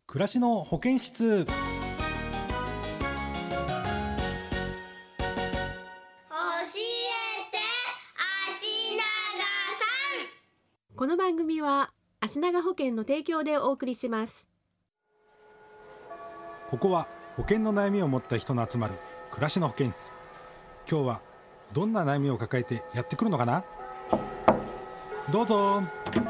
暮らしの保健室。 教えて足長さん。 この番組は足長保険の提供でお送りします。 ここは保険の悩みを持った人の集まる暮らしの保健室。今日はどんな悩みを抱えてやってくるのかな。どうぞ。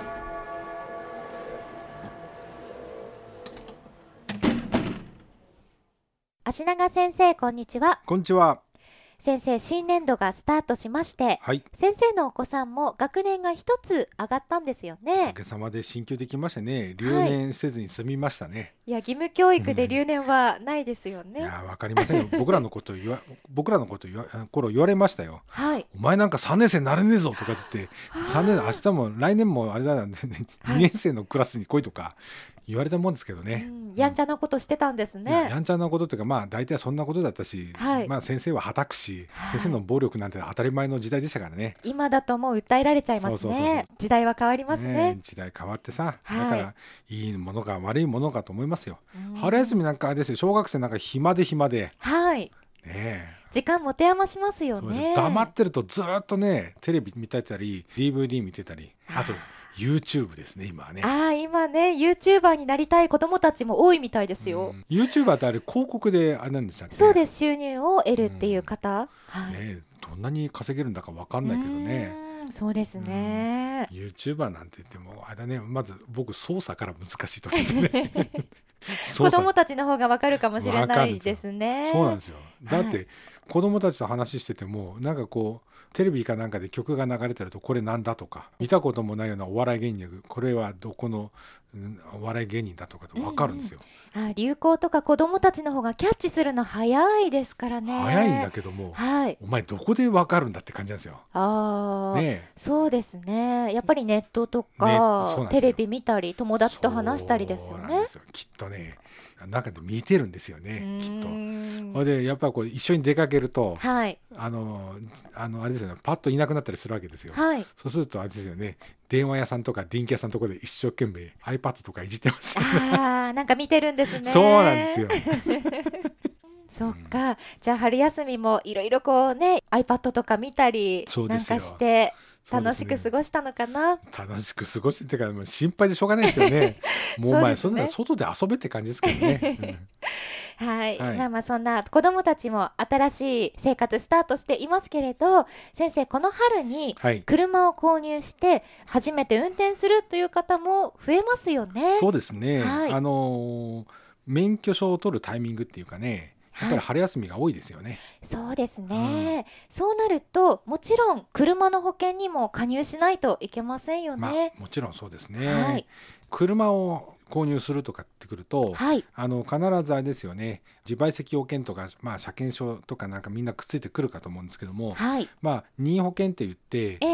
足長先生、こんにちは。 こんにちは。 先生、新年度がスタートしまして、 はい、 先生のお子さんも学年が一つ上がったんですよおね。 かげさまで進級できましてね、留年せずに済みましたね。 いや、義務教育で留年はないですよいね。 や、わかりませんよ。僕らのこと頃言われましたよ。 はい。 お前なんか3年生になれねえぞとか言って3年明日も来年もあれだね、2年生のクラスに来いとか言われたもんですけどね。 やんちゃなことしてたんですね。 やんちゃなことっていうか、まあ大体そんなことだったし、 はい、 まあ先生ははたくし、 はい、 先生の暴力なんて当たり前の時代でしたからね。 今だともう訴えられちゃいますね。時代は変わりますね。 時代変わってさ、 はい、 だからいいものか悪いものかと思いますよ。春休みなんかあれですよ、小学生なんか暇で、 はい、 ね、 時間持て余しますよね。 黙ってるとずっとね、テレビ見てたり DVD 見てたり、あとYouTube ですね、今はね。 今ね、YouTuber になりたい子どもたちも多いみたいですよ。 YouTuber ってあれ広告であれなんでしたっけ。 そうです、収入を得るっていう方、 どんなに稼げるんだか分かんないけどね。 そうですね、 YouTuber なんて言ってもあれだね、まず僕操作から難しいと思うんですね子供たちの方が分かるかもしれないですね。 そうなんですよ。だって、子供たちと話しててもなんかこうテレビかなんかで曲が流れてると、これなんだとか、見たこともないようなお笑い芸人でこれはどこのお笑い芸人だとか分かるんですよ。 流行とか子供たちの方がキャッチするの早いですからね。 早いんだけども、お前どこで分かるんだって感じなんですよ。 そうですね。やっぱりネットとか、テレビ見たり友達と話したりですよね。 そうなんですよ。きっとね、中で見てるんですよね、きっと。それでやっぱりこう一緒に出かけると、あれですよね、パッといなくなったりするわけですよ。そうするとあれですよね、電話屋さんとか電気屋さんのところで一生懸命 iPad とかいじってますよね。 なんか見てるんですね。 そうなんですよそっか、じゃあ春休みもいろいろこうね iPad とか見たりなんかして楽しく過ごしたのかな。 楽しく過ごしてってか、もう心配でしょうがないですよね。もうお前そんなの外で遊べって感じですけどね。 はい、まあそんな子どもたちも新しい生活スタートしていますけれど、先生、この春に車を購入して初めて運転するという方も増えますよね。 そうですね、免許証を取るタイミングっていうかね、やっぱり春休みが多いですよね。 そうですね、そうなるともちろん車の保険にも加入しないといけませんよね。 もちろんそうですね、車を購入するとかってくると、必ずあれですよね、自賠責保険とか、車検証とかなんかみんなくっついてくるかと思うんですけども、任意保険って言って、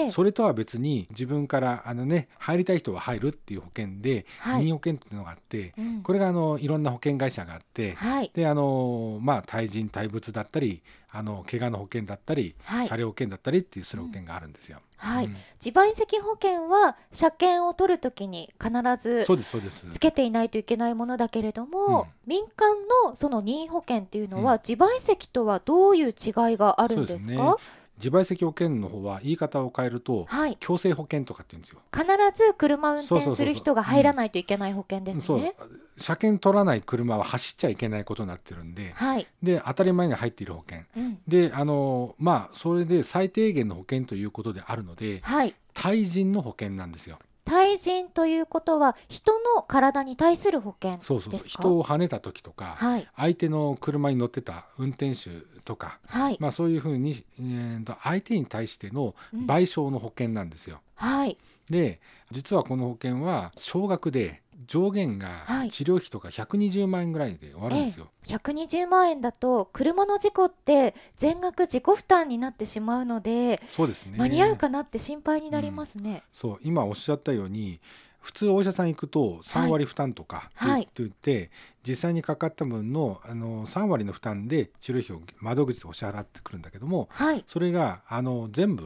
それとは別に自分から入りたい人は入るっていう保険で、任意保険っていうのがあって、これがいろんな保険会社があって、で対人対物だったり怪我の保険だったり、車両保険だったりっていうする保険があるんですよ。 自賠責保険は車検を取るときに必ずつけていないといけないものだけれども、民間のその任意保険っていうのは、自賠責とはどういう違いがあるんですか？ 自賠責保険の方は言い方を変えると、強制保険とかって言うんですよ。 必ず車運転する人が入らないといけない保険ですね。 車検取らない車は走っちゃいけないことになってるんで、で当たり前に入っている保険、でそれで最低限の保険ということであるので、対人の保険なんですよ。 対人ということは人の体に対する保険ですか？ 人を跳ねた時とか、相手の車に乗ってた運転手とか、そういうふうに、相手に対しての賠償の保険なんですよ。で実はこの保険は少額で、上限が治療費とか120万円ぐらいで終わるんですよ。 120万円だと車の事故って全額自己負担になってしまうので、 そうですね、 間に合うかなって心配になりますね。 今おっしゃったように、普通お医者さん行くと3割負担とかって言って、実際にかかった分の3割の負担で治療費を窓口でお支払ってくるんだけども、それが全部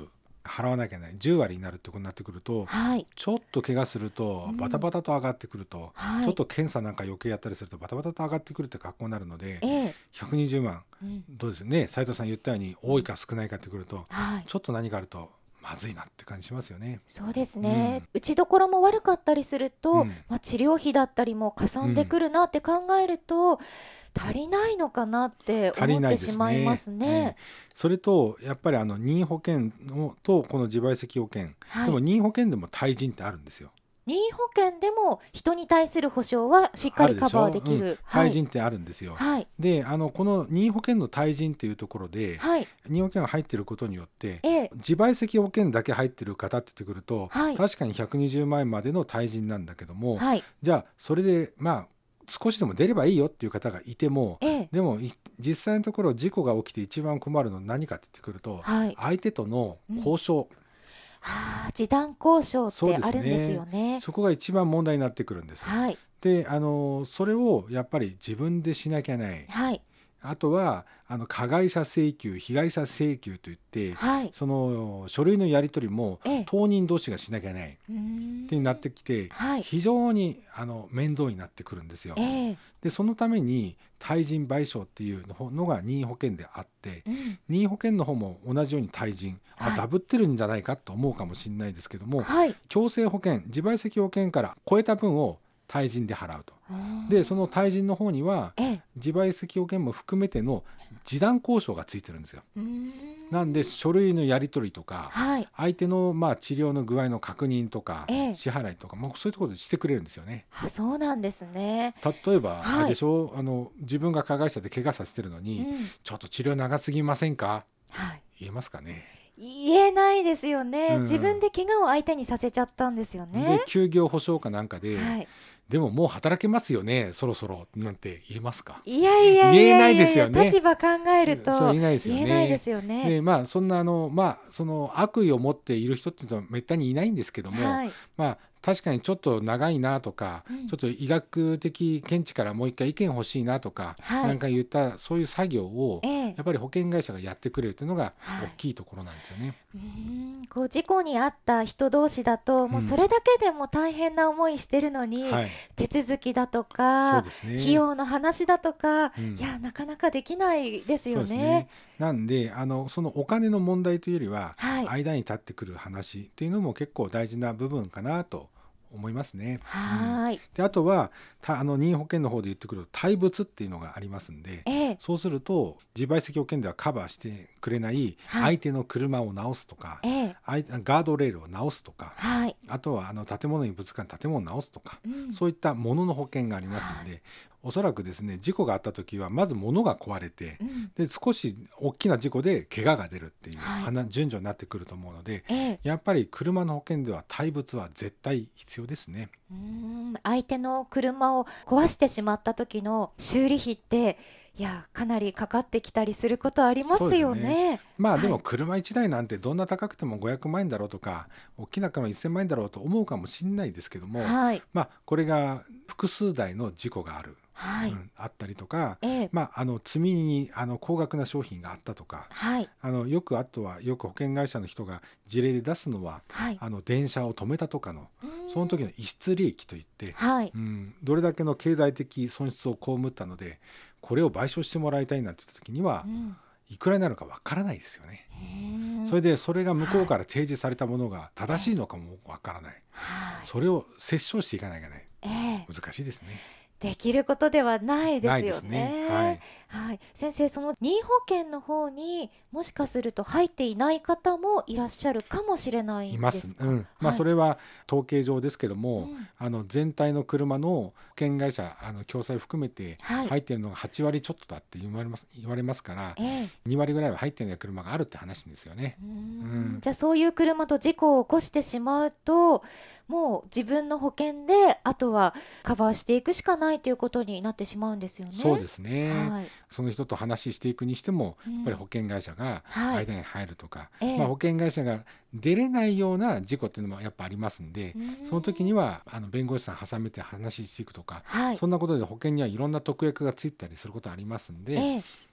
払わなきゃいけない10割になるってことになってくると、ちょっと怪我するとバタバタと上がってくると、ちょっと検査なんか余計やったりするとバタバタと上がってくるって格好になるので、120万、どうですよね、斉藤さん言ったように多いか少ないかってくると、ちょっと何かあるとまずいなって感じしますよね。 そうですね、打ちどころも悪かったりすると、治療費だったりもかさんでくるなって考えると、足りないのかなって思ってしまいますね。 それとやっぱり任意保険とこの自賠責保険、でも任意保険でも対人ってあるんですよ。 任意保険でも人に対する保証はしっかりカバーできる、 対人ってあるんですよ。でこの任意保険の対人っていうところで、任意保険が入っていることによって、自賠責保険だけ入っている方って言ってくると、確かに120万円までの対人なんだけども、じゃあそれで少しでも出ればいいよっていう方がいても、でも実際のところ事故が起きて一番困るのは何かって言ってくると、相手との交渉、 示談交渉ってあるんですよね。 そこが一番問題になってくるんです。でそれをやっぱり自分でしなきゃない。あとは加害者請求、被害者請求といって、その書類のやり取りも当人同士がしなきゃいけないってなってきて、非常に面倒になってくるんですよ。でそのために対人賠償っていうのが任意保険であって、任意保険の方も同じように対人、ダブってるんじゃないかと思うかもしれないですけども、強制保険、自賠責保険から超えた分を対人で払うと。でその対人の方には自賠責保険も含めての示談交渉がついてるんですよ。なんで書類のやり取りとか、相手の治療の具合の確認とか、支払いとか、そういうところでしてくれるんですよね。 そうなんですね。 例えば、あれでしょ、自分が加害者で怪我させてるのに、ちょっと治療長すぎませんか、言えますかね。 言えないですよね。自分で怪我を相手にさせちゃったんですよね。 で休業保障かなんかで、でももう働けますよねそろそろなんて言えますか。 言えないですよね。 立場考えるとそう言えないですよね。 言えないですよね。 でそんなその悪意を持っている人っていうのはめったにいないんですけども、確かにちょっと長いなとか、ちょっと医学的見地からもう一回意見欲しいなとか、なんか言ったそういう作業をやっぱり保険会社がやってくれるというのが大きいところなんですよね。 こう事故に遭った人同士だと、もうそれだけでも大変な思いしてるのに、手続きだとか、費用の話だとか、いやなかなかできないですよね。 なんでそのお金の問題というよりは、間に立ってくる話っていうのも結構大事な部分かなと思いますね。であとは任意保険の方で言ってくると対物っていうのがありますんで、そうすると自賠責保険ではカバーしてくれない相手の車を直すとか、ガードレールを直すとか、あとは建物にぶつかる建物を直すとか、そういったものの保険がありますので、おそらくですね、事故があった時はまず物が壊れて、で少し大きな事故で怪我が出るっていう順序になってくると思うので、やっぱり車の保険では対物は絶対必要ですね。 相手の車を壊してしまった時の修理費ってかなりかかってきたりすることありますよね。 でも車1台なんてどんな高くても500万円だろうとか、大きな車1000万円だろうと思うかもしれないですけども、これが複数台の事故がある、あったりとか、積み荷に高額な商品があったとか、あとはよく保険会社の人が事例で出すのは、電車を止めたとかのその時の逸失利益といって、どれだけの経済的損失を被ったのでこれを賠償してもらいたいなんて言った時には、いくらになるかわからないですよね。それでそれが向こうから提示されたものが正しいのかもわからない、それを折衝していかないといけない、難しいですね。 できることではないですよね。先生、その任意保険の方にもしかすると入っていない方もいらっしゃるかもしれないんですか。 それは統計上ですけども、全体の車の保険会社共済含めて入っているのが8割ちょっとだって言われますから、2割ぐらいは入っていない車があるって話ですよね。 じゃあそういう車と事故を起こしてしまうと、もう自分の保険であとはカバーしていくしかないということになってしまうんですよね。 そうですね、その人と話していくにしても、やっぱり保険会社が間に入るとか、保険会社が出れないような事故っていうのもやっぱありますんで、その時には弁護士さん挟めて話していくとか、そんなことで保険にはいろんな特約がついたりすることありますんで、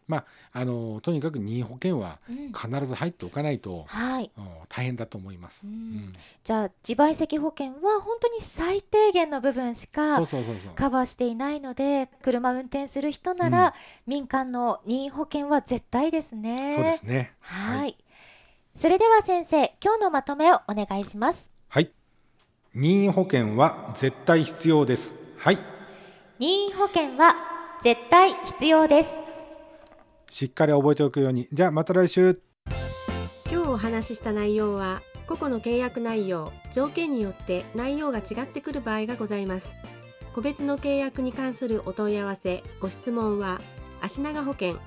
とにかく任意保険は必ず入っておかないと、大変だと思います。 じゃあ自賠責保険は本当に最低限の部分しかカバーしていないので、車運転する人なら、民間の任意保険は絶対ですね。 そうですね。 それでは先生、今日のまとめをお願いします。 任意保険は絶対必要です。 任意保険は絶対必要です。 しっかり覚えておくように。じゃあまた来週。 今日お話しした内容は個々の契約内容、条件によって内容が違ってくる場合がございます。個別の契約に関するお問い合わせ、ご質問は足長保険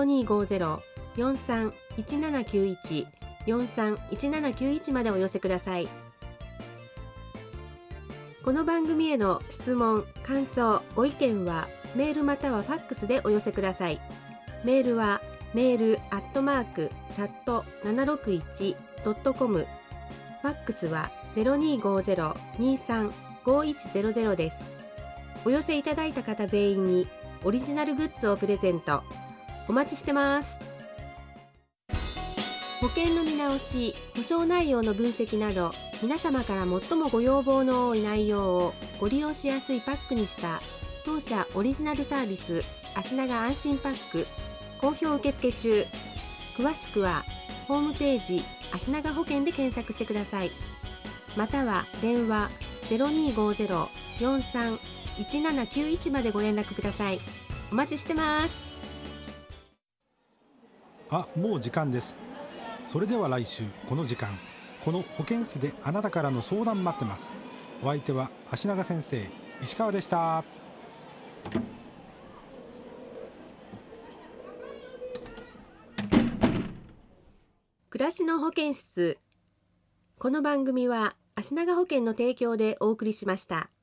0250-431791 431791までお寄せください。この番組への質問、感想、ご意見はメールまたはファックスでお寄せください。メールはmail@chat761.com、 ファックスは 0250-235100 です。お寄せいただいた方全員にオリジナルグッズをプレゼント。お待ちしてます。保険の見直し、保証内容の分析など、皆様から最もご要望の多い内容をご利用しやすいパックにした当社オリジナルサービス、足長安心パック、好評受付中。詳しくはホームページ足長保険で検索してください。または電話 0250-431791 までご連絡ください。お待ちしてます。 もう時間です。それでは来週この時間、この保健室であなたからの相談待ってます。お相手は足長先生、石川でした。 暮らしの保健室。この番組は足長保険の提供でお送りしました。